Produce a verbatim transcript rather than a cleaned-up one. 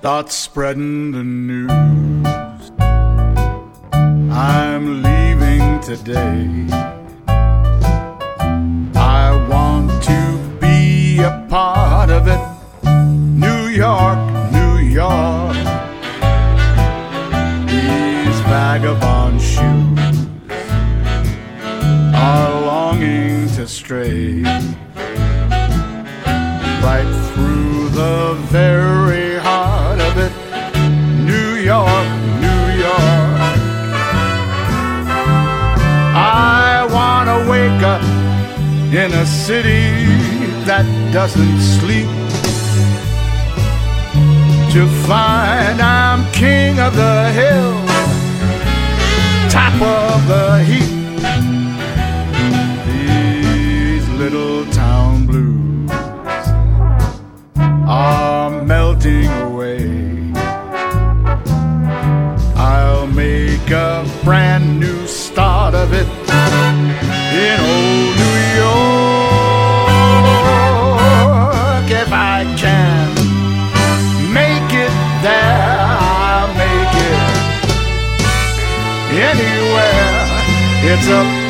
start spreading the news. I'm leaving today. I want to be a part of it. New York, New York. These vagabond shoes are longing to stray right through the very heart of it. New York, New York. I want to wake up in a city that doesn't sleep, to find I'm king of the hill, top of the heap. These little town blues are melting away. I'll make a brand new start of it in old New York. If I can make it there, I'll make it anywhere. It's a